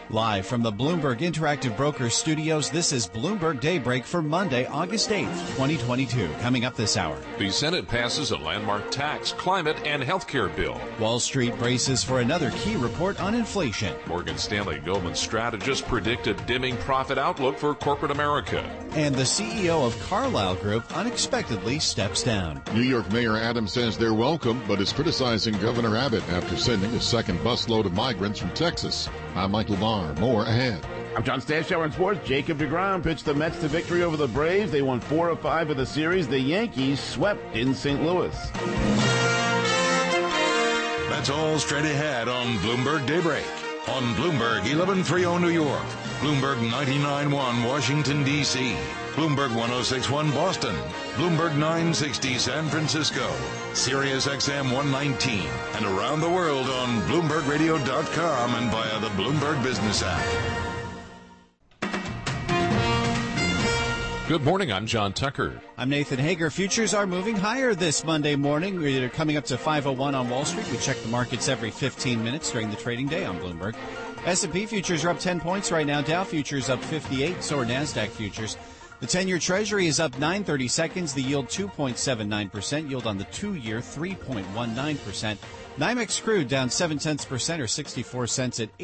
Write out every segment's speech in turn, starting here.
Live from the Bloomberg Interactive Brokers studios, this is Bloomberg Daybreak for Monday, August 8th, 2022. Coming up this hour. The Senate passes a landmark tax, climate, and healthcare bill. Wall Street braces for another key report on inflation. Morgan Stanley Goldman strategists predict a dimming profit outlook for corporate America. And the CEO of Carlyle Group unexpectedly steps down. New York Mayor Adams says they're welcome, but is criticizing Governor Abbott after sending a second busload of migrants from Texas. I'm Michael Barr. More ahead. I'm John Stashower in sports. Jacob deGrom pitched the Mets to victory over the Braves. They won 4 of 5 of the series. The Yankees swept in St. Louis. That's all straight ahead on Bloomberg Daybreak. On Bloomberg 1130 New York, Bloomberg 99.1 Washington, D.C., Bloomberg 106.1 Boston, Bloomberg 960 San Francisco, Sirius XM 119, and around the world on BloombergRadio.com and via the Bloomberg Business app. Good morning, I'm John Tucker. I'm Nathan Hager. Futures are moving higher this Monday morning. We're coming up to 501 on Wall Street. We check the markets every 15 minutes during the trading day on Bloomberg. S&P futures are up 10 points right now. Dow futures up 58, so are NASDAQ futures. The 10-year Treasury is up 9/30 seconds. The yield 2.79%. Yield on the 2-year 3.19%. NYMEX crude down 0.7% or 64 cents at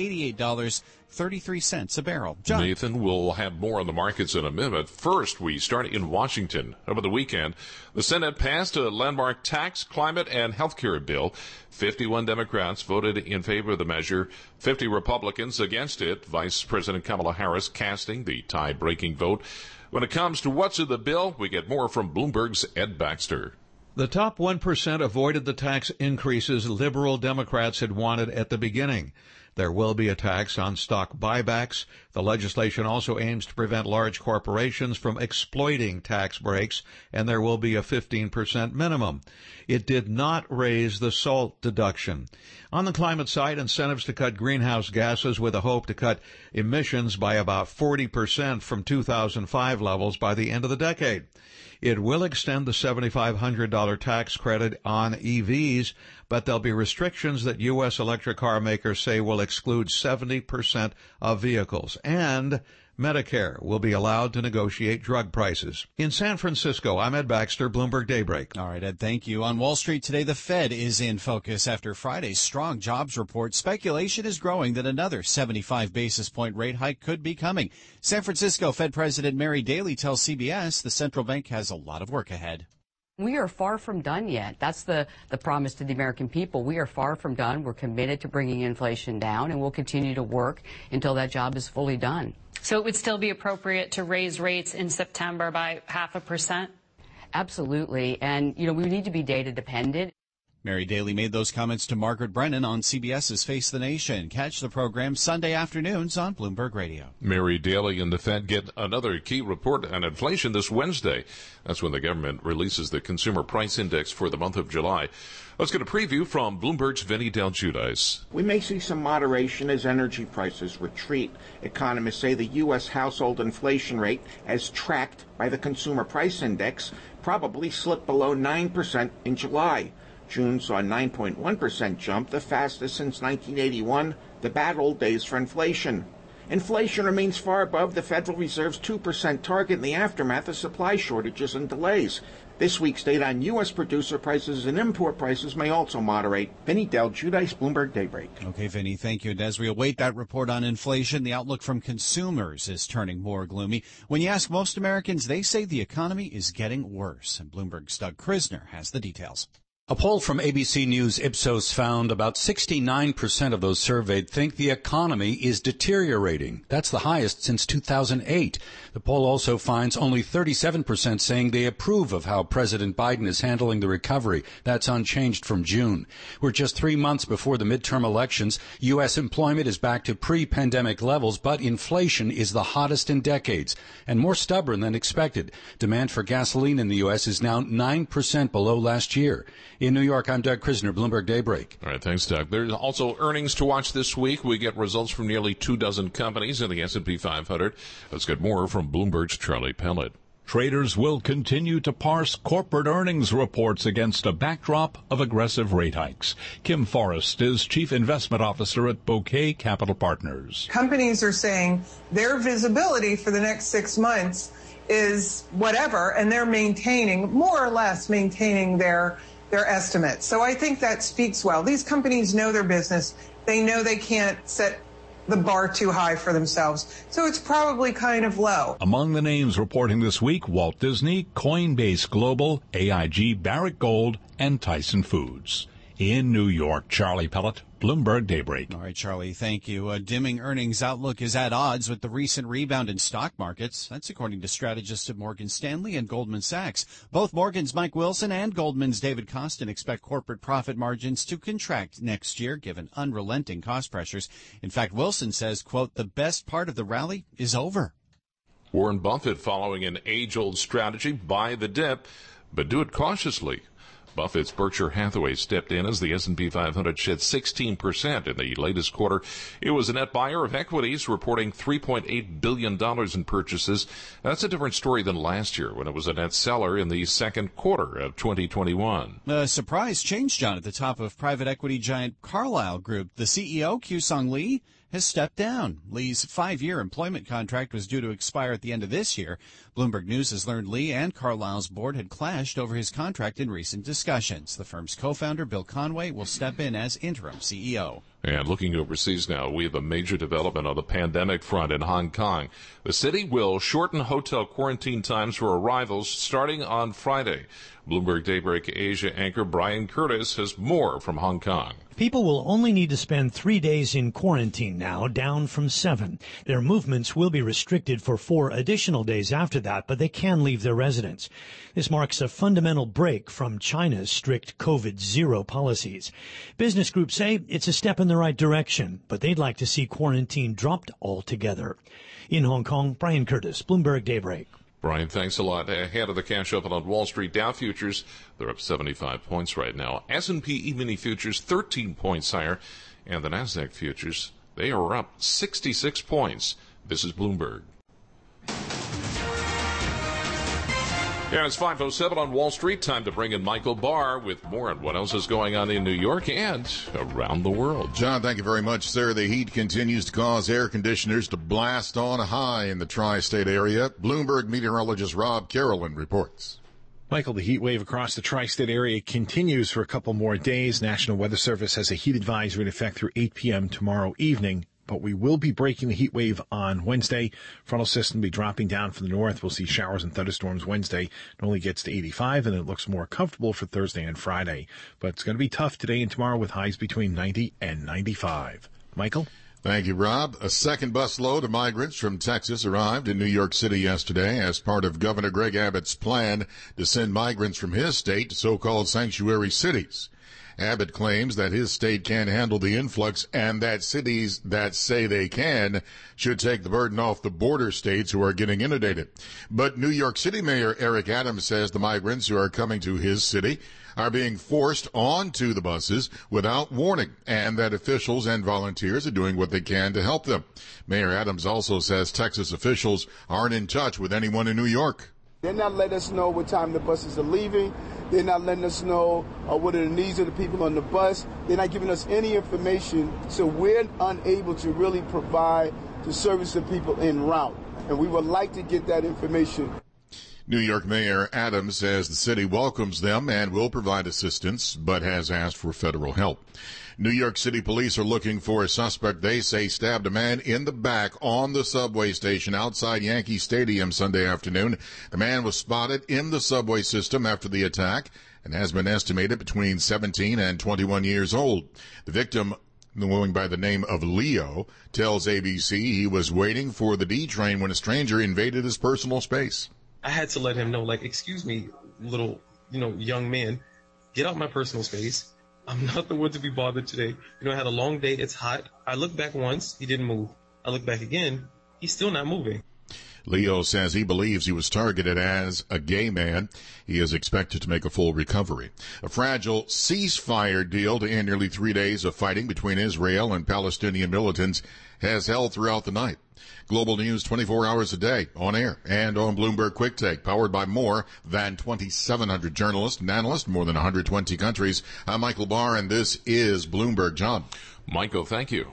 $88.33 a barrel. John. Nathan, we'll have more on the markets in a minute. First, we start in Washington. Over the weekend, the Senate passed a landmark tax, climate, and healthcare bill. 51 Democrats voted in favor of the measure, 50 Republicans against it. Vice President Kamala Harris casting the tie-breaking vote. When it comes to what's in the bill, we get more from Bloomberg's Ed Baxter. The top 1% avoided the tax increases liberal Democrats had wanted at the beginning. There will be a tax on stock buybacks. The legislation also aims to prevent large corporations from exploiting tax breaks, and there will be a 15% minimum. It did not raise the SALT deduction. On the climate side, incentives to cut greenhouse gases with a hope to cut emissions by about 40% from 2005 levels by the end of the decade. It will extend the $7,500 tax credit on EVs, but there'll be restrictions that U.S. electric car makers say will exclude 70% of vehicles. And Medicare will be allowed to negotiate drug prices. In San Francisco, I'm Ed Baxter, Bloomberg Daybreak. All right, Ed, thank you. On Wall Street today, the Fed is in focus after Friday's strong jobs report. Speculation is growing that another 75 basis point rate hike could be coming. San Francisco Fed President Mary Daly tells CBS the central bank has a lot of work ahead. We are far from done yet. That's the promise to the American people. We are far from done. We're committed to bringing inflation down, and we'll continue to work until that job is fully done. So it would still be appropriate to raise rates in September by 0.5%? Absolutely. And, we need to be data dependent. Mary Daly made those comments to Margaret Brennan on CBS's Face the Nation. Catch the program Sunday afternoons on Bloomberg Radio. Mary Daly and the Fed get another key report on inflation this Wednesday. That's when the government releases the Consumer Price Index for the month of July. Let's get a preview from Bloomberg's Vinny Del Giudice. We may see some moderation as energy prices retreat. Economists say the U.S. household inflation rate, as tracked by the Consumer Price Index, probably slipped below 9% in July. June saw a 9.1% jump, the fastest since 1981, the bad old days for inflation. Inflation remains far above the Federal Reserve's 2% target in the aftermath of supply shortages and delays. This week's data on U.S. producer prices and import prices may also moderate. Vinny Del Giudice, Bloomberg Daybreak. Okay, Vinny, thank you. And as we await that report on inflation, the outlook from consumers is turning more gloomy. When you ask most Americans, they say the economy is getting worse. And Bloomberg's Doug Krisner has the details. A poll from ABC News Ipsos found about 69% of those surveyed think the economy is deteriorating. That's the highest since 2008. The poll also finds only 37% saying they approve of how President Biden is handling the recovery. That's unchanged from June. We're just 3 months before the midterm elections. U.S. employment is back to pre-pandemic levels, but inflation is the hottest in decades and more stubborn than expected. Demand for gasoline in the U.S. is now 9% below last year. In New York, I'm Doug Krisner, Bloomberg Daybreak. All right, thanks, Doug. There's also earnings to watch this week. We get results from nearly 24 companies in the S&P 500. Let's get more from Bloomberg's Charlie Pellet. Traders will continue to parse corporate earnings reports against a backdrop of aggressive rate hikes. Kim Forrest is Chief Investment Officer at Bouquet Capital Partners. Companies are saying their visibility for the next 6 months is whatever, and they're more or less maintaining their estimates. So I think that speaks well. These companies know their business. They know they can't set the bar too high for themselves. So it's probably kind of low. Among the names reporting this week, Walt Disney, Coinbase Global, AIG, Barrick Gold, and Tyson Foods. In New York, Charlie Pellet, Bloomberg Daybreak. All right, Charlie, thank you. A dimming earnings outlook is at odds with the recent rebound in stock markets. That's according to strategists at Morgan Stanley and Goldman Sachs. Both Morgan's Mike Wilson and Goldman's David Kostin expect corporate profit margins to contract next year, given unrelenting cost pressures. In fact, Wilson says, quote, the best part of the rally is over. Warren Buffett following an age-old strategy, buy the dip, but do it cautiously. Buffett's Berkshire Hathaway stepped in as the S&P 500 shed 16% in the latest quarter. It was a net buyer of equities, reporting $3.8 billion in purchases. That's a different story than last year, when it was a net seller in the second quarter of 2021. A surprise change, John, at the top of private equity giant Carlyle Group. The CEO, Kyu-Sung Lee, has stepped down. Lee's 5-year employment contract was due to expire at the end of this year. Bloomberg News has learned Lee and Carlyle's board had clashed over his contract in recent discussions. The firm's co-founder, Bill Conway, will step in as interim CEO. And looking overseas now, we have a major development on the pandemic front in Hong Kong. The city will shorten hotel quarantine times for arrivals starting on Friday. Bloomberg Daybreak Asia anchor Brian Curtis has more from Hong Kong. People will only need to spend 3 days in quarantine now, down from 7. Their movements will be restricted for 4 additional days after that, but they can leave their residence. This marks a fundamental break from China's strict COVID-0 policies. Business groups say it's a step in the right direction, but they'd like to see quarantine dropped altogether. In Hong Kong, Brian Curtis, Bloomberg Daybreak. Brian, thanks a lot. Ahead of the cash open on Wall Street, Dow futures, they're up 75 points right now. S&P E-mini futures 13 points higher, and the Nasdaq futures, they are up 66 points. This is Bloomberg. Yeah, it's 5:07 on Wall Street. Time to bring in Michael Barr with more on what else is going on in New York and around the world. John, thank you very much, sir. The heat continues to cause air conditioners to blast on high in the tri-state area. Bloomberg meteorologist Rob Carolyn reports. Michael, the heat wave across the tri-state area continues for a couple more days. National Weather Service has a heat advisory in effect through 8 p.m. tomorrow evening. But we will be breaking the heat wave on Wednesday. Frontal system will be dropping down from the north. We'll see showers and thunderstorms Wednesday. It only gets to 85, and it looks more comfortable for Thursday and Friday. But it's going to be tough today and tomorrow with highs between 90 and 95. Michael? Thank you, Rob. A second busload of migrants from Texas arrived in New York City yesterday as part of Governor Greg Abbott's plan to send migrants from his state to so-called sanctuary cities. Abbott claims that his state can't handle the influx and that cities that say they can should take the burden off the border states who are getting inundated. But New York City Mayor Eric Adams says the migrants who are coming to his city are being forced onto the buses without warning and that officials and volunteers are doing what they can to help them. Mayor Adams also says Texas officials aren't in touch with anyone in New York. They're not letting us know what time the buses are leaving. They're not letting us know what are the needs of the people on the bus. They're not giving us any information, so we're unable to really provide the service to people en route. And we would like to get that information. New York Mayor Adams says the city welcomes them and will provide assistance, but has asked for federal help. New York City police are looking for a suspect they say stabbed a man in the back on the subway station outside Yankee Stadium Sunday afternoon. The man was spotted in the subway system after the attack and has been estimated between 17 and 21 years old. The victim, going by the name of Leo, tells ABC he was waiting for the D train when a stranger invaded his personal space. I had to let him know, excuse me, little, young man, get out my personal space. I'm not the one to be bothered today. I had a long day. It's hot. I looked back once. He didn't move. I looked back again. He's still not moving. Leo says he believes he was targeted as a gay man. He is expected to make a full recovery. A fragile ceasefire deal to end nearly 3 days of fighting between Israel and Palestinian militants has held throughout the night. Global news 24 hours a day, on air and on Bloomberg Quick Take, powered by more than 2,700 journalists and analysts, more than 120 countries. I'm Michael Barr, and this is Bloomberg. John. Michael, thank you.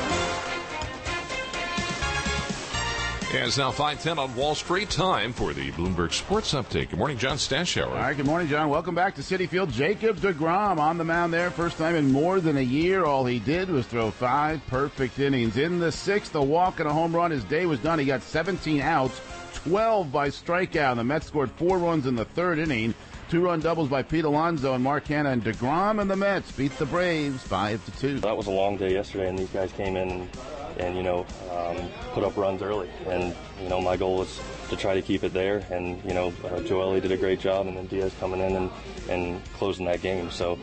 It's now 5:10 on Wall Street. Time for the Bloomberg Sports Update. Good morning, John Stashower. All right, good morning, John. Welcome back to Citi Field. Jacob deGrom on the mound there. First time in more than a year. All he did was throw 5 perfect innings. In the 6th, a walk and a home run. His day was done. He got 17 outs, 12 by strikeout. The Mets scored 4 runs in the 3rd inning. 2-run doubles by Pete Alonso and Mark Hanna, and deGrom and the Mets beat the Braves 5-2. That was a long day yesterday, and these guys came in and put up runs early. And, my goal was to try to keep it there. And, Joely did a great job, and then Diaz coming in and closing that game. So,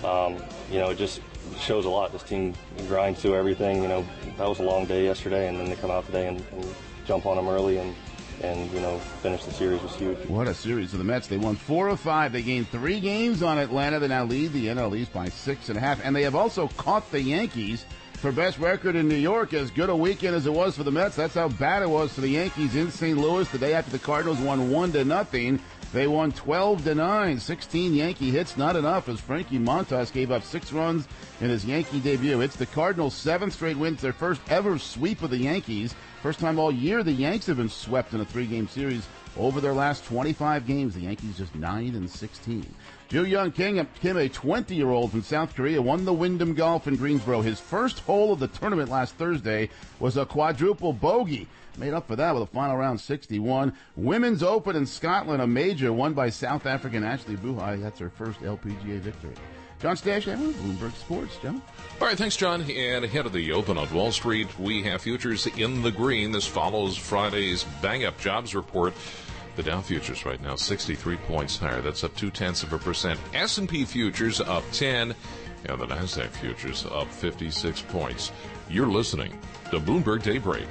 it just shows a lot. This team grinds through everything. That was a long day yesterday, and then they come out today and jump on them early and finish the series was huge. What a series for the Mets. They won 4 of 5. They gained 3 games on Atlanta. They now lead the NL East by 6.5. And they have also caught the Yankees for best record in New York. As good a weekend as it was for the Mets, that's how bad it was for the Yankees in St. Louis. The day after the Cardinals won 1-0. They won 12-9. 16 Yankee hits, not enough, as Frankie Montas gave up 6 runs in his Yankee debut. It's the Cardinals' 7th straight win, their first ever sweep of the Yankees. First time all year the Yanks have been swept in a 3-game series over their last 25 games. The Yankees just 9-16. Joo-Young Kim, a 20-year-old from South Korea, won the Wyndham Golf in Greensboro. His first hole of the tournament last Thursday was a quadruple bogey. Made up for that with a final round 61. Women's Open in Scotland, a major won by South African Ashley Buhai. That's her first LPGA victory. John Stashower, Bloomberg Sports. John? All right, thanks, John. And ahead of the open on Wall Street, we have futures in the green. This follows Friday's bang-up jobs report. The Dow futures right now 63 points higher. That's up 0.2%. S&P futures up 10, and the Nasdaq futures up 56 points. You're listening to Bloomberg Daybreak.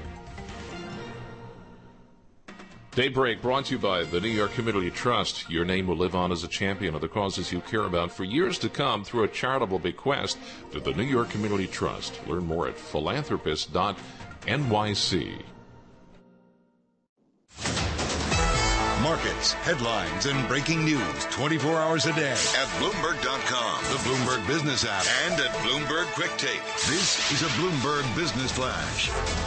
Daybreak brought to you by the New York Community Trust. Your name will live on as a champion of the causes you care about for years to come through a charitable bequest to the New York Community Trust. Learn more at philanthropist.nyc. Markets, headlines, and breaking news 24 hours a day at Bloomberg.com, the Bloomberg Business app, and at Bloomberg Quick Take. This is a Bloomberg Business Flash.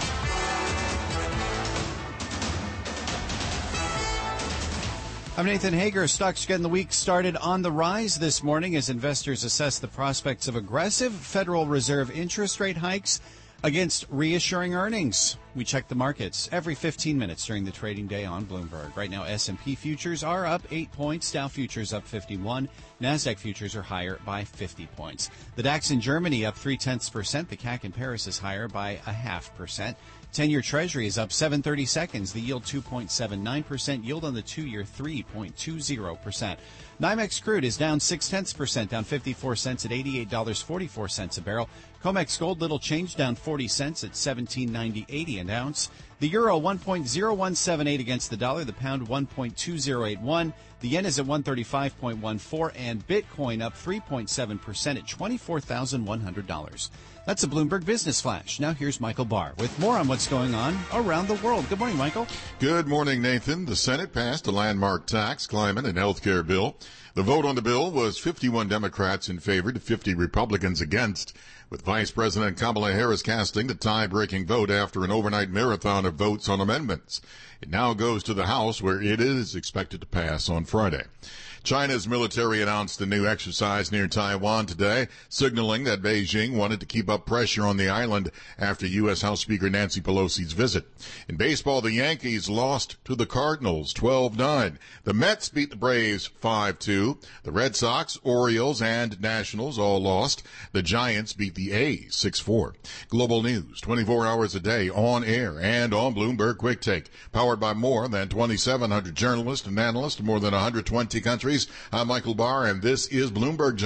I'm Nathan Hager. Stocks getting the week started on the rise this morning as investors assess the prospects of aggressive Federal Reserve interest rate hikes against reassuring earnings. We check the markets every 15 minutes during the trading day on Bloomberg. Right now, S&P futures are up 8 points, Dow futures up 51, Nasdaq futures are higher by 50 points. The DAX in Germany up 0.3%, the CAC in Paris is higher by 0.5%. 10-year Treasury is up 7/30 seconds. The yield 2.79%. Yield on the 2-year 3.20%. NYMEX crude is down 0.6%, down 54 cents at $88.44 a barrel. COMEX gold little change, down 40 cents at $17.90.80 an ounce. The euro 1.0178 against the dollar. The pound 1.2081. The yen is at 135.14, and Bitcoin up 3.7% at $24,100. That's a Bloomberg Business Flash. Now here's Michael Barr with more on what's going on around the world. Good morning, Michael. Good morning, Nathan. The Senate passed a landmark tax, climate, and health care bill. The vote on the bill was 51 Democrats in favor to 50 Republicans against, with Vice President Kamala Harris casting the tie-breaking vote after an overnight marathon of votes on amendments. It now goes to the House, where it is expected to pass on Friday. China's military announced a new exercise near Taiwan today, signaling that Beijing wanted to keep up pressure on the island after U.S. House Speaker Nancy Pelosi's visit. In baseball, the Yankees lost to the Cardinals 12-9. The Mets beat the Braves 5-2. The Red Sox, Orioles, and Nationals all lost. The Giants beat the A's 6-4. Global news 24 hours a day on air and on Bloomberg Quick Take, powered by more than 2,700 journalists and analysts in more than 120 countries. I'm Michael Barr, and this is Bloomberg, John.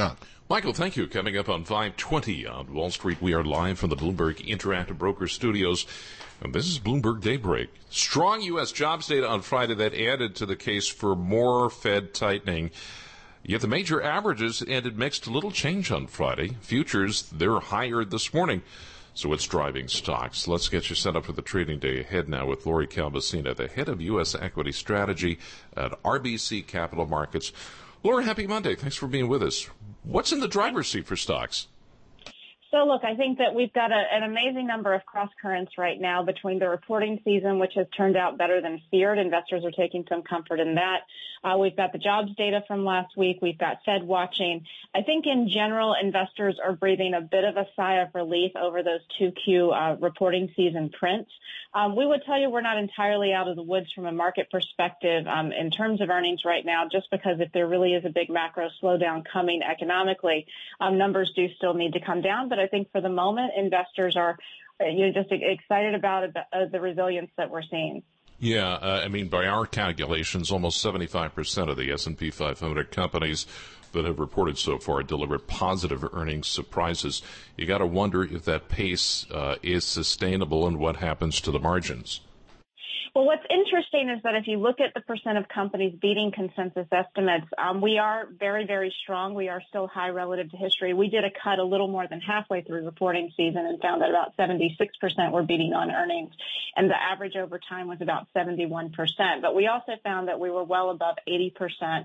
Michael, thank you. Coming up on 520 on Wall Street, we are live from the Bloomberg Interactive Broker Studios. And this is Bloomberg Daybreak. Strong U.S. jobs data on Friday that added to the case for more Fed tightening. Yet the major averages ended mixed, little change on Friday. Futures, they're higher this morning. So what's driving stocks? Let's get you set up for the trading day ahead now with Lori Calvasina, the head of U.S. equity strategy at RBC Capital Markets. Lori, happy Monday. Thanks for being with us. What's in the driver's seat for stocks? So, look, I think that we've got an amazing number of cross currents right now between the reporting season, which has turned out better than feared. Investors are taking some comfort in that. We've got the jobs data from last week. We've got Fed watching. I think in general, investors are breathing a bit of a sigh of relief over those 2Q reporting season prints. We would tell you we're not entirely out of the woods from a market perspective in terms of earnings right now, just because if there really is a big macro slowdown coming economically, numbers do still need to come down. But I think for the moment, investors are just excited about the resilience that we're seeing. Yeah, I mean, by our calculations, almost 75% of the S&P 500 companies that have reported so far delivered positive earnings surprises. You got to wonder if that pace is sustainable and what happens to the margins. Well, what's interesting is that if you look at the percent of companies beating consensus estimates, we are very, very strong. We are still high relative to history. We did a cut a little more than halfway through reporting season and found that about 76% were beating on earnings, and the average over time was about 71%. But we also found that we were well above 80%.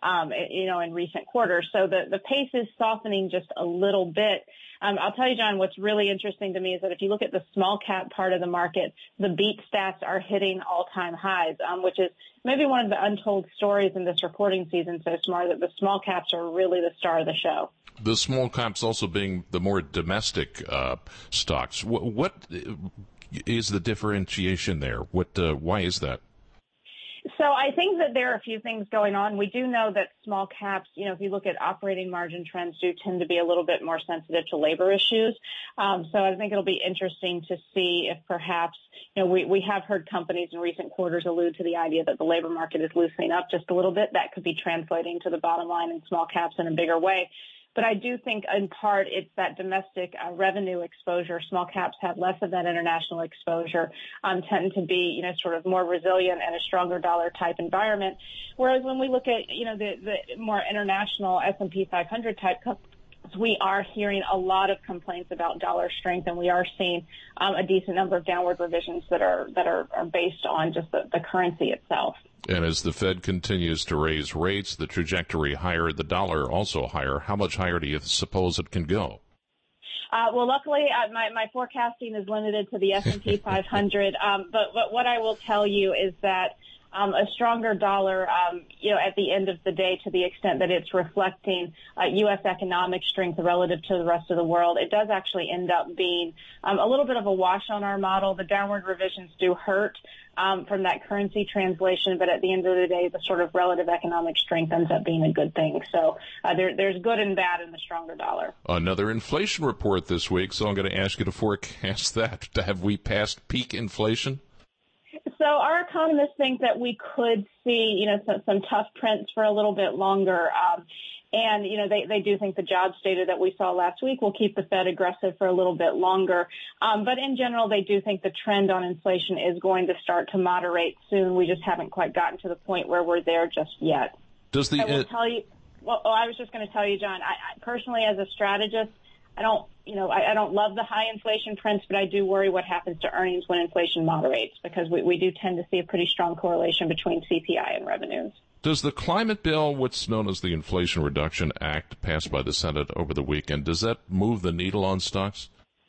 In recent quarters. So the pace is softening just a little bit. I'll tell you, John, what's really interesting to me is that if you look at the small cap part of the market, the beat stats are hitting all-time highs, which is maybe one of the untold stories in this reporting season so far, that the small caps are really the star of the show. The small caps also being the more domestic stocks. What is the differentiation there? Why is that? So I think that there are a few things going on. We do know that small caps, if you look at operating margin trends, do tend to be a little bit more sensitive to labor issues. So I think it'll be interesting to see if perhaps, we have heard companies in recent quarters allude to the idea that the labor market is loosening up just a little bit. That could be translating to the bottom line in small caps in a bigger way. But I do think in part it's that domestic revenue exposure. Small caps have less of that international exposure, tend to be, sort of more resilient and a stronger dollar type environment. Whereas when we look at, the more international S&P 500 type companies, we are hearing a lot of complaints about dollar strength, and we are seeing a decent number of downward revisions that are based on just the currency itself. And as the Fed continues to raise rates, the trajectory higher, the dollar also higher. How much higher do you suppose it can go? Well, luckily, my forecasting is limited to the S&P 500. But what I will tell you is that a stronger dollar, at the end of the day, to the extent that it's reflecting U.S. economic strength relative to the rest of the world, it does actually end up being a little bit of a wash on our model. The downward revisions do hurt from that currency translation, but at the end of the day, the sort of relative economic strength ends up being a good thing. So there's good and bad in the stronger dollar. Another inflation report this week, so I'm going to ask you to forecast that. Have we passed peak inflation? So our economists think that we could see, some tough prints for a little bit longer. And, they do think the jobs data that we saw last week will keep the Fed aggressive for a little bit longer. But in general, they do think the trend on inflation is going to start to moderate soon. We just haven't quite gotten to the point where we're there just yet. I will tell you, I was just going to tell you, John, I personally, as a strategist, I don't love the high inflation prints, but I do worry what happens to earnings when inflation moderates, because we do tend to see a pretty strong correlation between CPI and revenues. Does the climate bill, what's known as the Inflation Reduction Act, passed by the Senate over the weekend, does that move the needle on stocks?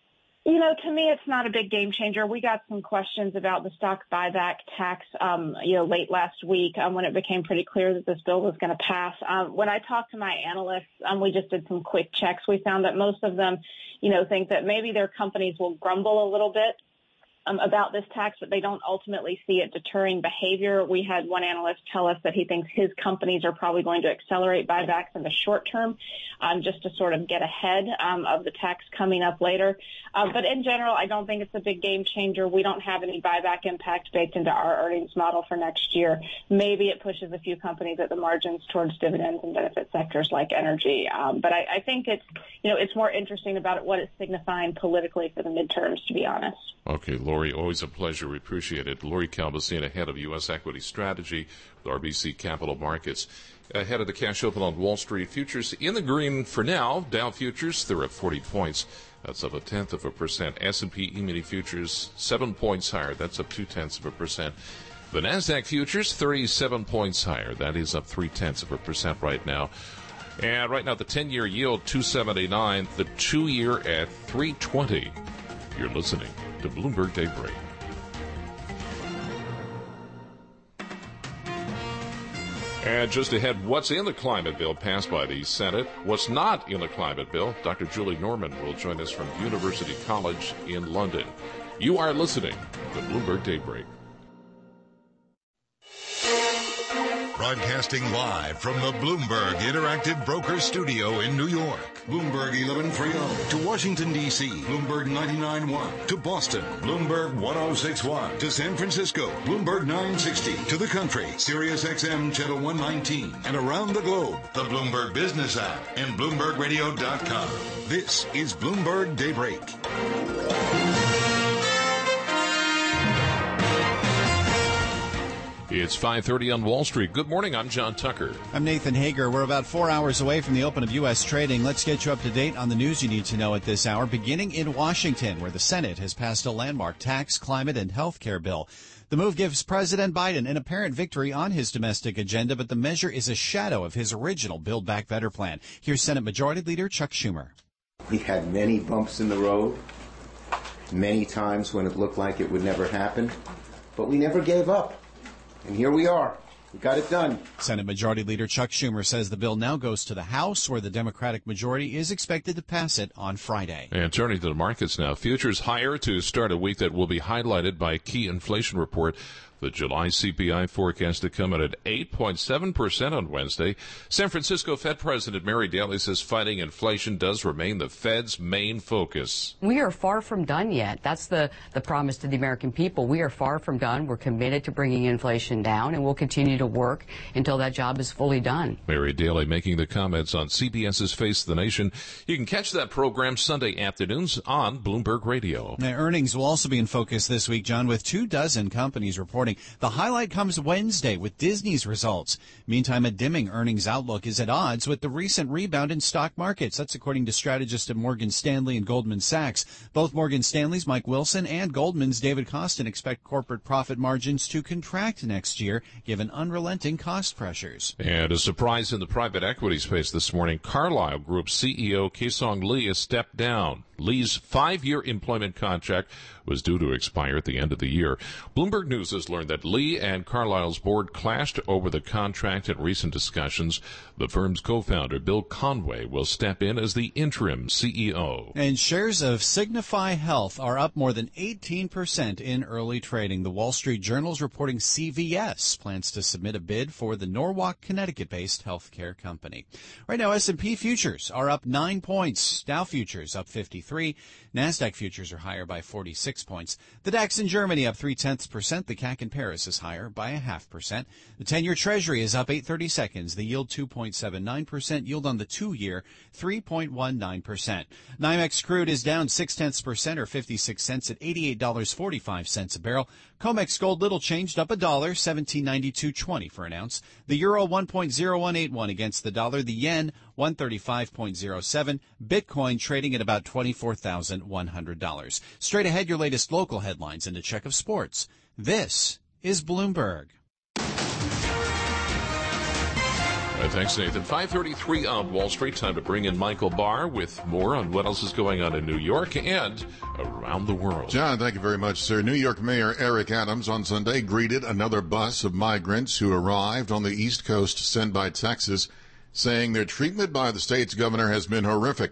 To me, it's not a big game changer. We got some questions about the stock buyback tax, late last week when it became pretty clear that this bill was going to pass. When I talked to my analysts, we just did some quick checks. We found that most of them, think that maybe their companies will grumble a little bit about this tax, but they don't ultimately see it deterring behavior. We had one analyst tell us that he thinks his companies are probably going to accelerate buybacks in the short term, just to sort of get ahead of the tax coming up later. But in general, I don't think it's a big game changer. We don't have any buyback impact baked into our earnings model for next year. Maybe it pushes a few companies at the margins towards dividends and benefit sectors like energy. But I think it's more interesting about what it's signifying politically for the midterms, to be honest. Okay, Lori, always a pleasure. We appreciate it. Lori Calvasina, head of U.S. Equity Strategy with RBC Capital Markets. Ahead of the cash open on Wall Street, futures in the green for now. Dow futures, they're at 40 points. That's up 0.1%. S&P E-mini futures, 7 points higher. That's up 0.2%. The NASDAQ futures, 37 points higher. That is up 0.3% right now. And right now, the 10-year yield, 2.79. The 2-year at 3.20. You're listening to Bloomberg Daybreak. And just ahead, what's in the climate bill passed by the Senate? What's not in the climate bill? Dr. Julie Norman will join us from University College in London. You are listening to Bloomberg Daybreak. Broadcasting live from the Bloomberg Interactive Brokers Studio in New York. Bloomberg 1130 to Washington, D.C. Bloomberg 99.1 to Boston. Bloomberg 106.1 to San Francisco. Bloomberg 960 to the country. Sirius XM Channel 119. And around the globe, the Bloomberg Business app and BloombergRadio.com. This is Bloomberg Daybreak. It's 5:30 on Wall Street. Good morning. I'm John Tucker. I'm Nathan Hager. We're about 4 hours away from the open of U.S. trading. Let's get you up to date on the news you need to know at this hour, beginning in Washington, where the Senate has passed a landmark tax, climate, and health care bill. The move gives President Biden an apparent victory on his domestic agenda, but the measure is a shadow of his original Build Back Better plan. Here's Senate Majority Leader Chuck Schumer. We've had many bumps in the road, many times when it looked like it would never happen, but we never gave up. And here we are. We got it done. Senate Majority Leader Chuck Schumer says the bill now goes to the House, where the Democratic majority is expected to pass it on Friday. And turning to the markets now, futures higher to start a week that will be highlighted by a key inflation report. The July CPI forecast to come in at 8.7% on Wednesday. San Francisco Fed President Mary Daly says fighting inflation does remain the Fed's main focus. We are far from done yet. That's the promise to the American people. We are far from done. We're committed to bringing inflation down, and we'll continue to work until that job is fully done. Mary Daly making the comments on CBS's Face the Nation. You can catch that program Sunday afternoons on Bloomberg Radio. Now, earnings will also be in focus this week, John, with 24 companies reporting. The highlight comes Wednesday with Disney's results. Meantime, a dimming earnings outlook is at odds with the recent rebound in stock markets. That's according to strategists at Morgan Stanley and Goldman Sachs. Both Morgan Stanley's Mike Wilson and Goldman's David Kostin expect corporate profit margins to contract next year, given unrelenting cost pressures. And a surprise in the private equity space this morning. Carlyle Group CEO Kaesong Lee has stepped down. Lee's 5-year employment contract was due to expire at the end of the year. Bloomberg News has learned that Lee and Carlyle's board clashed over the contract in recent discussions. The firm's co-founder, Bill Conway, will step in as the interim CEO. And shares of Signify Health are up more than 18% in early trading. The Wall Street Journal is reporting CVS plans to submit a bid for the Norwalk, Connecticut-based healthcare company. Right now, S&P futures are up 9 points. Dow futures up 53. NASDAQ futures are higher by 46 points. The DAX in Germany up 0.3%. The CAC in Paris is higher by 0.5%. The 10-year Treasury is up 8/32. The yield 2.79%. Yield on the 2-year 3.19%. NYMEX crude is down 0.6% or 56 cents at $88.45 a barrel. COMEX gold little changed up $1, $17.9220 for an ounce. The euro 1.0181 against the dollar. The yen 135.07. Bitcoin trading at about $24,100. Straight ahead, your latest local headlines and a check of sports. This is Bloomberg. Thanks, Nathan. 5:33 on Wall Street. Time to bring in Michael Barr with more on what else is going on in New York and around the world. John, thank you very much, sir. New York Mayor Eric Adams on Sunday greeted another bus of migrants who arrived on the East Coast sent by Texas, saying their treatment by the state's governor has been horrific.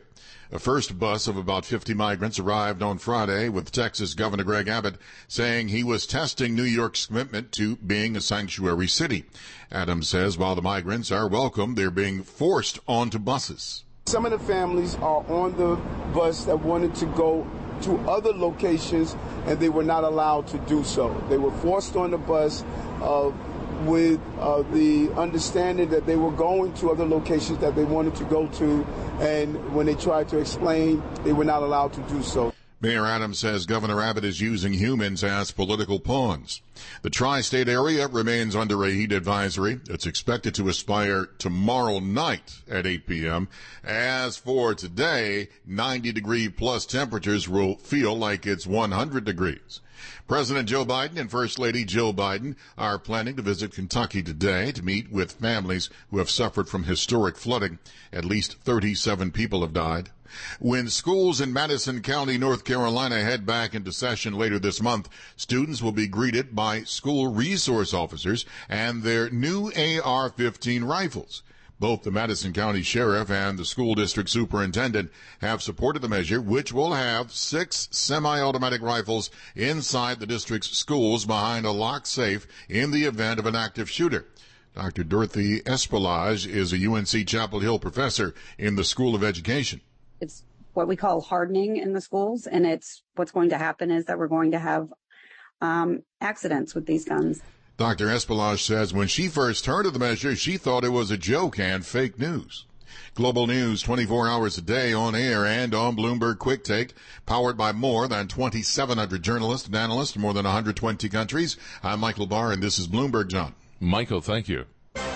A first bus of about 50 migrants arrived on Friday, with Texas Governor Greg Abbott saying he was testing New York's commitment to being a sanctuary city. Adams says while the migrants are welcome, they're being forced onto buses. Some of the families are on the bus that wanted to go to other locations, and they were not allowed to do so. They were forced on the bus with the understanding that they were going to other locations that they wanted to go to, and when they tried to explain, they were not allowed to do so. Mayor Adams says Governor Abbott is using humans as political pawns. The tri-state area remains under a heat advisory. It's expected to expire tomorrow night at 8 p.m. As for today, 90-degree plus temperatures will feel like it's 100 degrees. President Joe Biden and First Lady Jill Biden are planning to visit Kentucky today to meet with families who have suffered from historic flooding. At least 37 people have died. When schools in Madison County, North Carolina head back into session later this month, students will be greeted by school resource officers and their new AR-15 rifles. Both the Madison County Sheriff and the school district superintendent have supported the measure, which will have 6 semi-automatic rifles inside the district's schools behind a locked safe in the event of an active shooter. Dr. Dorothy Espelage is a UNC Chapel Hill professor in the School of Education. It's what we call hardening in the schools, and it's what's going to happen is that we're going to have accidents with these guns. Dr. Espelage says when she first heard of the measure, she thought it was a joke and fake news. Global news 24 hours a day on air and on Bloomberg Quick Take, powered by more than 2,700 journalists and analysts in more than 120 countries. I'm Michael Barr, and this is Bloomberg John. Michael, thank you.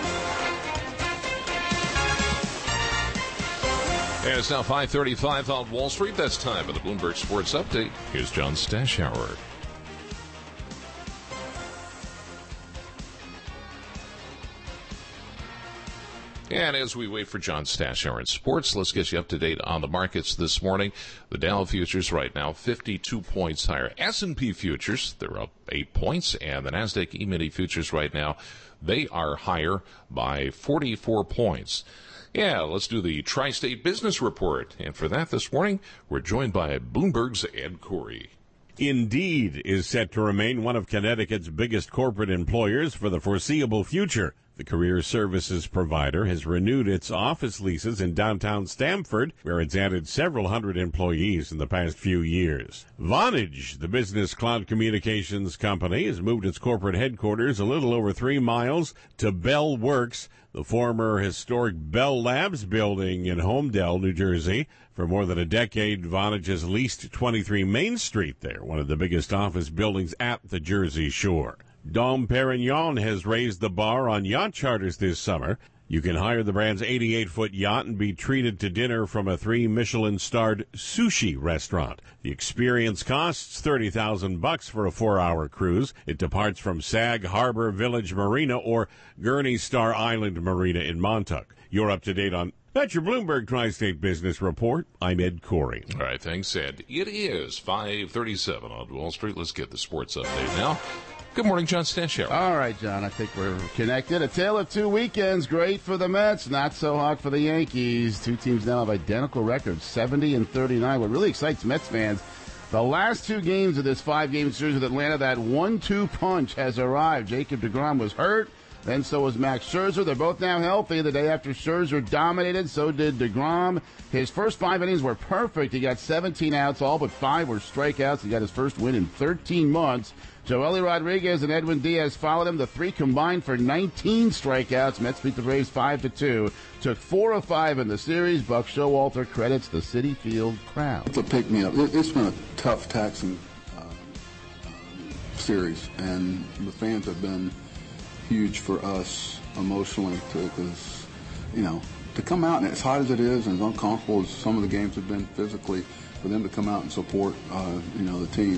And it's now 5:35 on Wall Street. That's time for the Bloomberg Sports Update. Here's John Stashower. And as we wait for John Stashower in sports, let's get you up to date on the markets this morning. The Dow futures right now 52 points higher. S&P futures, they're up 8 points. And the NASDAQ E-mini futures right now, they are higher by 44 points. Yeah, let's do the Tri-State Business Report. And for that this morning, we're joined by Bloomberg's Ed Corey. Indeed is set to remain one of Connecticut's biggest corporate employers for the foreseeable future. The career services provider has renewed its office leases in downtown Stamford, where it's added several hundred employees in the past few years. Vonage, the business cloud communications company, has moved its corporate headquarters a little over 3 miles to Bell Works, the former historic Bell Labs building in Homedale, New Jersey. For more than a decade, Vonage has leased 23 Main Street there, one of the biggest office buildings at the Jersey Shore. Dom Perignon has raised the bar on yacht charters this summer. You can hire the brand's 88-foot yacht and be treated to dinner from a 3 Michelin-starred sushi restaurant. The experience costs $30,000 for a 4-hour cruise. It departs from Sag Harbor Village Marina or Gurney Star Island Marina in Montauk. You're up to date on That's your Bloomberg Tri-State Business Report. I'm Ed Corey. All right, thanks, Ed. It is 5:37 on Wall Street. Let's get the sports update now. Good morning, John Stashower. All right, John, I think we're connected. A tale of 2 weekends. Great for the Mets, not so hot for the Yankees. Two teams now have identical records, 70 and 39. What really excites Mets fans, the last 2 games of this 5-game series with Atlanta, that 1-2 punch has arrived. Jacob deGrom was hurt. Then so was Max Scherzer. They're both now healthy. The day after Scherzer dominated, so did deGrom. His first 5 innings were perfect. He got 17 outs, all but 5 were strikeouts. He got his first win in 13 months. Joely Rodriguez and Edwin Diaz followed him. The 3 combined for 19 strikeouts. Mets beat the Braves 5-2. Took 4 of 5 in the series. Buck Showalter credits the Citi Field crowd. It's a pick-me-up. It's been a tough, taxing series, and the fans have been huge for us emotionally, because, to come out, and as hot as it is and as uncomfortable as some of the games have been physically, for them to come out and support, the team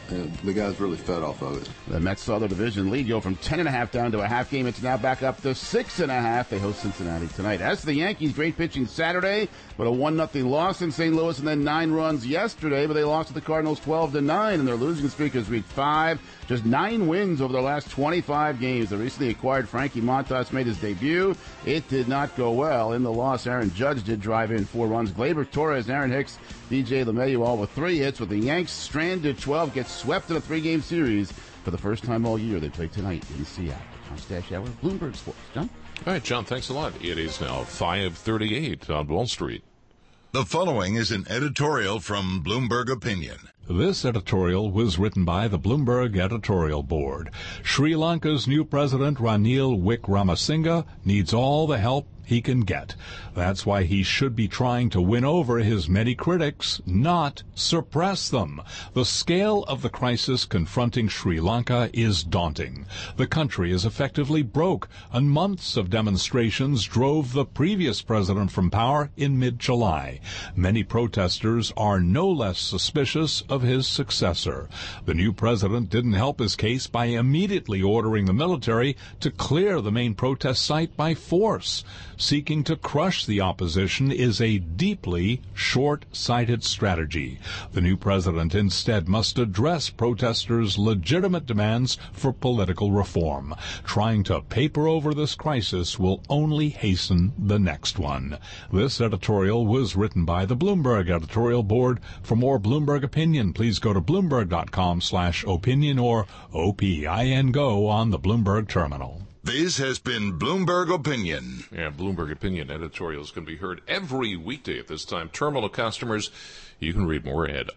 the guys really fed off of it. The Mets saw the division lead go from 10.5 down to a half game. It's now back up to 6.5. They host Cincinnati tonight. As for the Yankees, great pitching Saturday, but a 1-0 loss in St. Louis, and then 9 runs yesterday, but they lost to the Cardinals 12-9, and their losing streak has reached 5. Just 9 wins over their last 25 games. The recently acquired Frankie Montas made his debut. It did not go well. In the loss, Aaron Judge did drive in 4 runs. Gleyber Torres, Aaron Hicks, DJ LeMahieu all with 3 hits, with the Yanks stranded 12, gets swept in a 3-game series for the first time all year. They play tonight in Seattle. John Stash Hour, Bloomberg Sports. John? All right, John, thanks a lot. It is now 5:38 on Wall Street. The following is an editorial from Bloomberg Opinion. This editorial was written by the Bloomberg Editorial Board. Sri Lanka's new president, Ranil Wickremesinghe, needs all the help he can get. That's why he should be trying to win over his many critics, not suppress them. The scale of the crisis confronting Sri Lanka is daunting. The country is effectively broke, and months of demonstrations drove the previous president from power in mid-July. Many protesters are no less suspicious of his successor. The new president didn't help his case by immediately ordering the military to clear the main protest site by force. Seeking to crush the opposition is a deeply short-sighted strategy. The new president instead must address protesters' legitimate demands for political reform. Trying to paper over this crisis will only hasten the next one. This editorial was written by the Bloomberg Editorial Board. For more Bloomberg Opinion, please go to Bloomberg.com/opinion or OPIN Go on the Bloomberg terminal. This has been Bloomberg Opinion. Yeah, Bloomberg Opinion editorials can be heard every weekday at this time. Terminal customers, you can read more at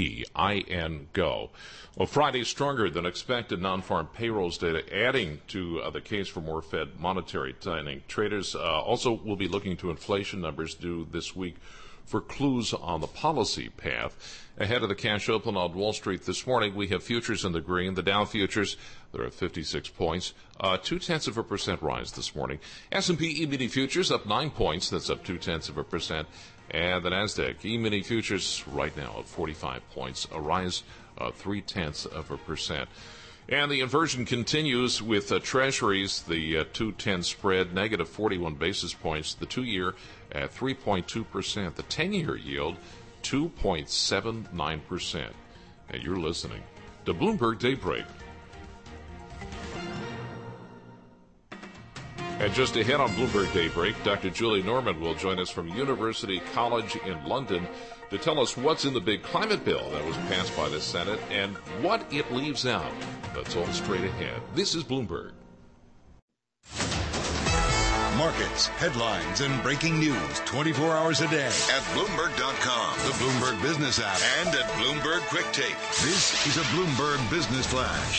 OPIN Go. Well, Friday's stronger than expected non-farm payrolls data, adding to the case for more Fed monetary tightening. Traders also will be looking to inflation numbers due this week for clues on the policy path. Ahead of the cash open on Wall Street this morning, we have futures in the green. The Dow futures, they're at 56 points, 0.2% rise this morning. S&P E-mini futures up 9 points, that's up 0.2%. And the Nasdaq E-mini futures right now at 45 points, a rise 0.3%. And the inversion continues with Treasuries, the 2-10 spread, negative 41 basis points, the 2-year at 3.2%, the 10-year yield 2.79%. And you're listening to Bloomberg Daybreak. And just ahead on Bloomberg Daybreak, Dr. Julie Norman will join us from University College in London to tell us what's in the big climate bill that was passed by the Senate and what it leaves out. That's all straight ahead. This is Bloomberg. Markets, headlines, and breaking news 24 hours a day at Bloomberg.com, the Bloomberg Business app, and at Bloomberg Quick Take. This is a Bloomberg Business Flash.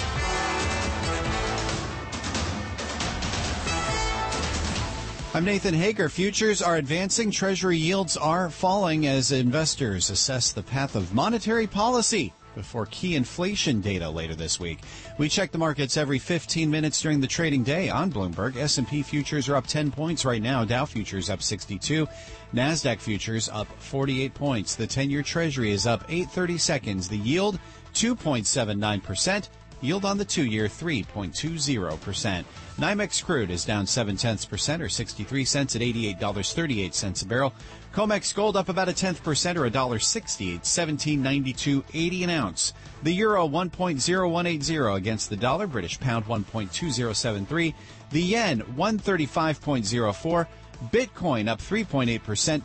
I'm Nathan Hager. Futures are advancing. Treasury yields are falling as investors assess the path of monetary policy before key inflation data later this week. We check the markets every 15 minutes during the trading day on Bloomberg. S&P futures are up 10 points right now. Dow futures up 62. NASDAQ futures up 48 points. The 10-year Treasury is up 8/30 seconds. The yield, 2.79%. Yield on the 2-year, 3.20%. NYMEX crude is down 0.7% or 63 cents at $88.38 a barrel. COMEX gold up about 0.1% or $1.68, $17.92.80 an ounce. The euro 1.0180 against the dollar. British pound 1.2073. The yen 135.04. Bitcoin up 3.8%,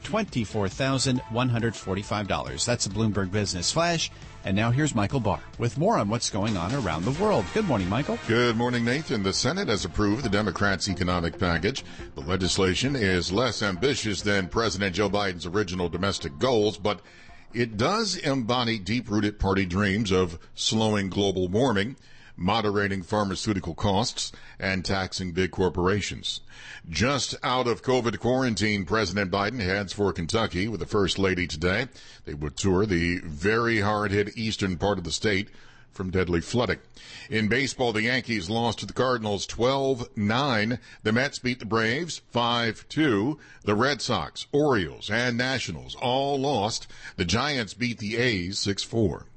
$24,145. That's a Bloomberg Business Flash. And now here's Michael Barr with more on what's going on around the world. Good morning, Michael. Good morning, Nathan. The Senate has approved the Democrats' economic package. The legislation is less ambitious than President Joe Biden's original domestic goals, but it does embody deep-rooted party dreams of slowing global warming, moderating pharmaceutical costs, and taxing big corporations. Just out of COVID quarantine, President Biden heads for Kentucky with the First Lady today. They will tour the very hard-hit eastern part of the state from deadly flooding. In baseball, the Yankees lost to the Cardinals 12-9. The Mets beat the Braves 5-2. The Red Sox, Orioles, and Nationals all lost. The Giants beat the A's 6-4.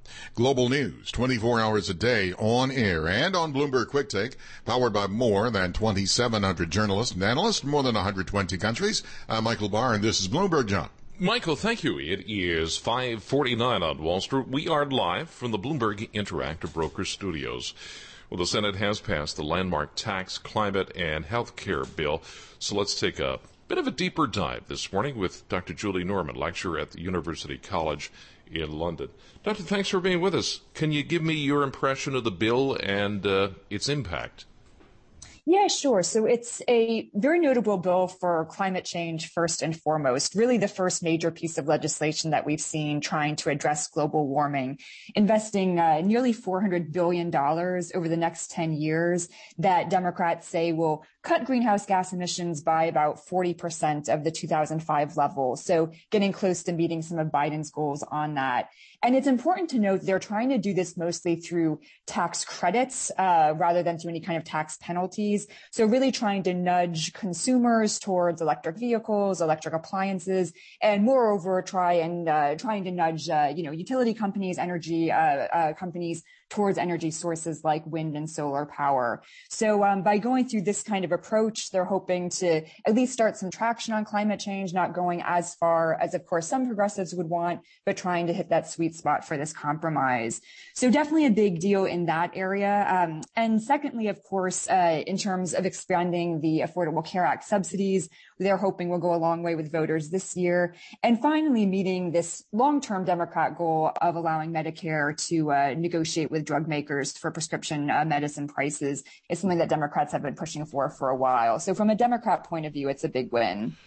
Global news, 24 hours a day on air and on Bloomberg Quick Take, powered by more than 2,700 journalists and analysts from more than 120 countries. I'm Michael Barr, and this is Bloomberg, John. Michael, thank you. It is 5:49 on Wall Street. We are live from the Bloomberg Interactive Brokers Studios. Well, the Senate has passed the landmark tax, climate, and health care bill. So let's take a bit of a deeper dive this morning with Dr. Julie Norman, lecturer at the University College in London. Doctor, thanks for being with us. Can you give me your impression of the bill and its impact? Yeah, sure. So it's a very notable bill for climate change, first and foremost, really the first major piece of legislation that we've seen trying to address global warming, investing nearly $400 billion over the next 10 years that Democrats say will cut greenhouse gas emissions by about 40% of the 2005 level. So getting close to meeting some of Biden's goals on that. And it's important to note they're trying to do this mostly through tax credits rather than through any kind of tax penalties. So really trying to nudge consumers towards electric vehicles, electric appliances, and moreover trying to nudge utility companies, energy companies towards energy sources like wind and solar power. So by going through this kind of approach, they're hoping to at least start some traction on climate change, not going as far as, of course, some progressives would want, but trying to hit that sweet spot for this compromise. So definitely a big deal in that area. And secondly, of course, in terms of expanding the Affordable Care Act subsidies, they're hoping will go a long way with voters this year. And finally, meeting this long-term Democrat goal of allowing Medicare to negotiate with drug makers for prescription medicine prices is something that Democrats have been pushing for a while. So from a Democrat point of view, it's a big win.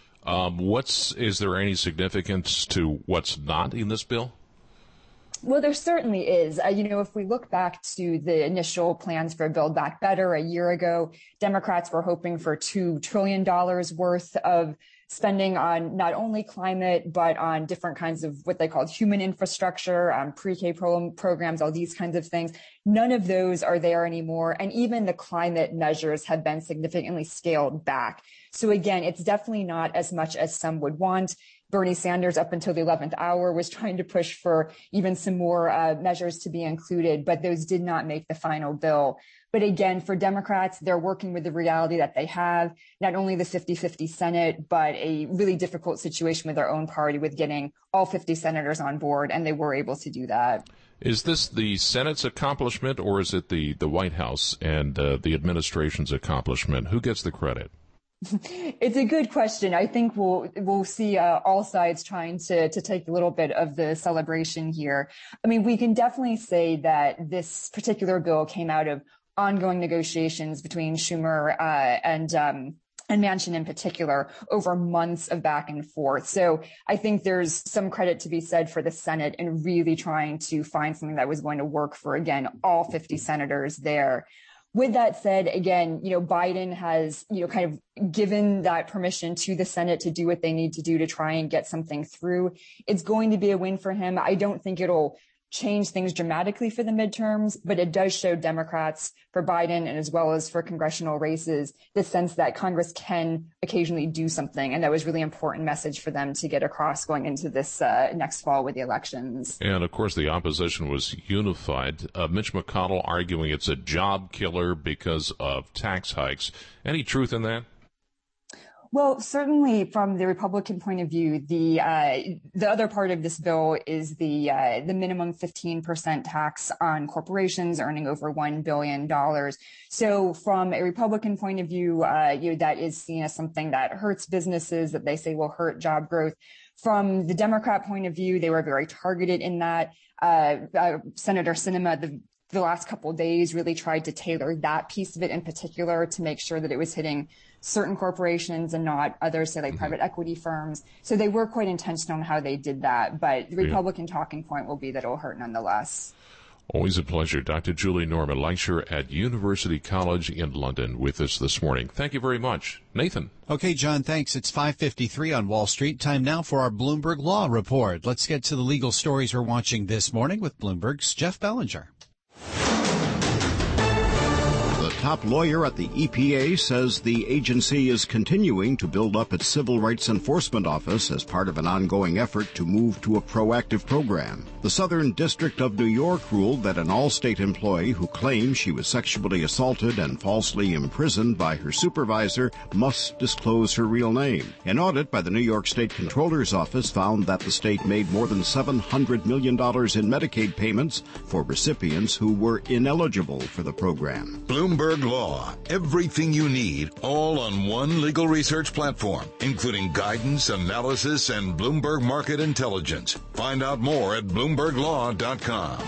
Is there any significance to what's not in this bill? Well, there certainly is. If we look back to the initial plans for Build Back Better a year ago, Democrats were hoping for $2 trillion worth of spending on not only climate, but on different kinds of what they called human infrastructure, pre-K programs, all these kinds of things. None of those are there anymore. And even the climate measures have been significantly scaled back. So again, it's definitely not as much as some would want. Bernie Sanders, up until the 11th hour, was trying to push for even some more measures to be included, but those did not make the final bill. But again, for Democrats, they're working with the reality that they have not only the 50-50 Senate, but a really difficult situation with their own party with getting all 50 senators on board, and they were able to do that. Is this the Senate's accomplishment, or is it the White House and the administration's accomplishment? Who gets the credit? It's a good question. I think we'll see all sides trying to take a little bit of the celebration here. I mean, we can definitely say that this particular bill came out of ongoing negotiations between Schumer and Manchin in particular over months of back and forth. So I think there's some credit to be said for the Senate in really trying to find something that was going to work for, again, all 50 senators there. With that said, again, Biden has, kind of given that permission to the Senate to do what they need to do to try and get something through. It's going to be a win for him. I don't think it'll change things dramatically for the midterms, but it does show Democrats, for Biden and as well as for congressional races, the sense that Congress can occasionally do something. And that was really important message for them to get across going into this next fall with the elections. And of course, the opposition was unified. Mitch McConnell arguing it's a job killer because of tax hikes. Any truth in that? Well, certainly from the Republican point of view, the other part of this bill is the minimum 15% tax on corporations earning over $1 billion. So from a Republican point of view, that is seen as something that hurts businesses, that they say will hurt job growth. From the Democrat point of view, they were very targeted in that. Senator Sinema, the last couple of days really tried to tailor that piece of it in particular to make sure that it was hitting certain corporations and not others, say like private equity firms. So they were quite intentional in how they did that. But the Republican talking point will be that it will hurt nonetheless. Always a pleasure. Dr. Julie Norman, lecturer at University College in London, with us this morning. Thank you very much. Nathan. Okay, John, thanks. It's 5:53 on Wall Street. Time now for our Bloomberg Law Report. Let's get to the legal stories we're watching this morning with Bloomberg's Jeff Bellinger. top lawyer at the EPA says the agency is continuing to build up its Civil Rights Enforcement Office as part of an ongoing effort to move to a proactive program. The Southern District of New York ruled that an Allstate employee who claims she was sexually assaulted and falsely imprisoned by her supervisor must disclose her real name. An audit by the New York State Comptroller's Office found that the state made more than $700 million in Medicaid payments for recipients who were ineligible for the program. Bloomberg Law. Everything you need, all on one legal research platform, including guidance, analysis, and Bloomberg Market Intelligence. Find out more at BloombergLaw.com.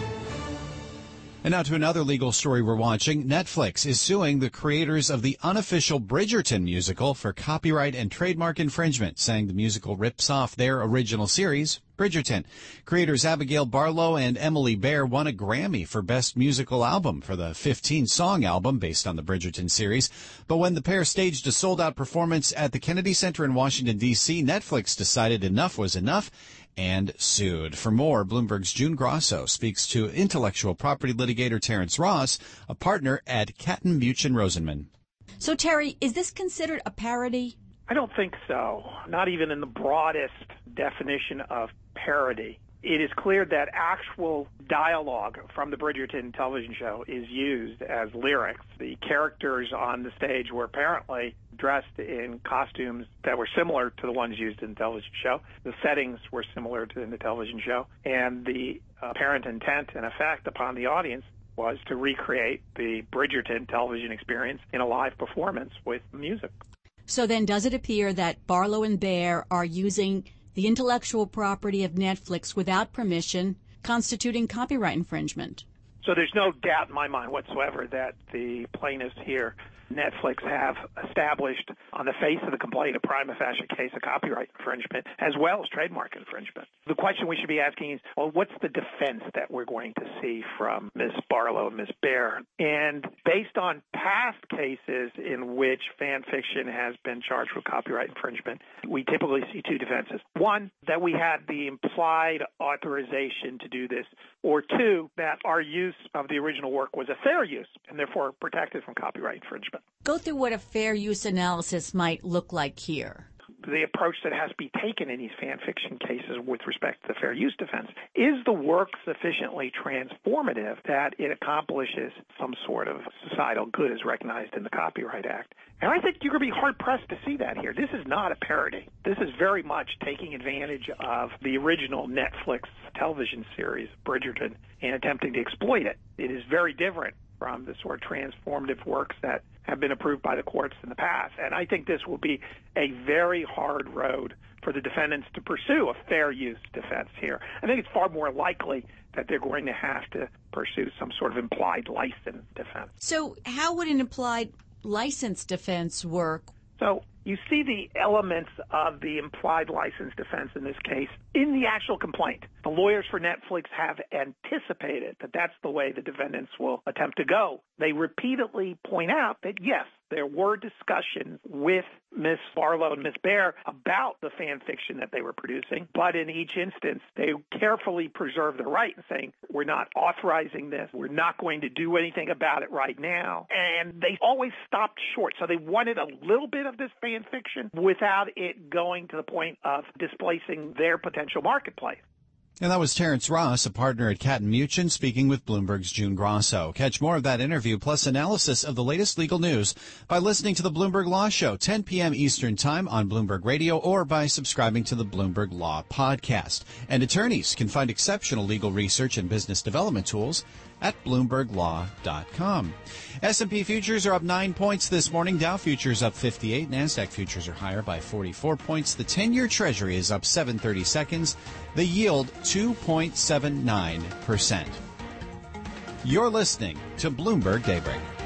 And now to another legal story we're watching. Netflix is suing the creators of the unofficial Bridgerton musical for copyright and trademark infringement, saying the musical rips off their original series, Bridgerton. Creators Abigail Barlow and Emily Baer won a Grammy for Best Musical Album for the 15-song album based on the Bridgerton series. But when the pair staged a sold-out performance at the Kennedy Center in Washington, D.C., Netflix decided enough was enough and sued. For more, Bloomberg's June Grosso speaks to intellectual property litigator Terrence Ross, a partner at Catton Buchan Rosenman. So, Terry, is this considered a parody? I don't think so. Not even in the broadest definition of parody. It is clear that actual dialogue from the Bridgerton television show is used as lyrics. The characters on the stage were apparently dressed in costumes that were similar to the ones used in the television show. The settings were similar to in the television show. And the apparent intent and effect upon the audience was to recreate the Bridgerton television experience in a live performance with music. So then does it appear that Barlow and Baer are using the intellectual property of Netflix without permission, constituting copyright infringement? So there's no doubt in my mind whatsoever that the plaintiffs here, Netflix, have established on the face of the complaint a prima facie case of copyright infringement as well as trademark infringement. The question we should be asking is, well, what's the defense that we're going to see from Ms. Barlow and Ms. Baer? And based on past cases in which fan fiction has been charged with copyright infringement, we typically see two defenses. One, that we had the implied authorization to do this, or two, that our use of the original work was a fair use and therefore protected from copyright infringement. Go through what a fair use analysis might look like here. The approach that has to be taken in these fan fiction cases with respect to the fair use defense is the work sufficiently transformative that it accomplishes some sort of societal good as recognized in the Copyright Act. And I think you're going to be hard-pressed to see that here. This is not a parody. This is very much taking advantage of the original Netflix television series, Bridgerton, and attempting to exploit it. It is very different from the sort of transformative works that have been approved by the courts in the past. And I think this will be a very hard road for the defendants to pursue a fair use defense here. I think it's far more likely that they're going to have to pursue some sort of implied license defense. So how would an implied license defense work? So you see the elements of the implied license defense in this case in the actual complaint. The lawyers for Netflix have anticipated that that's the way the defendants will attempt to go. They repeatedly point out that, yes, there were discussions with Ms. Barlow and Ms. Baer about the fan fiction that they were producing, but in each instance, they carefully preserved the right in saying, we're not authorizing this, we're not going to do anything about it right now. And they always stopped short. So they wanted a little bit of this fan fiction without it going to the point of displacing their potential marketplace. And that was Terrence Ross, a partner at Catton Buchan, speaking with Bloomberg's June Grosso. Catch more of that interview plus analysis of the latest legal news by listening to the Bloomberg Law Show, 10 p.m. Eastern Time on Bloomberg Radio, or by subscribing to the Bloomberg Law Podcast. And attorneys can find exceptional legal research and business development tools at BloombergLaw.com. S&P futures are up 9 points this morning. Dow futures up 58. NASDAQ futures are higher by 44 points. The 10-year Treasury is up 7/30 seconds. The yield 2.79%. You're listening to Bloomberg Daybreak.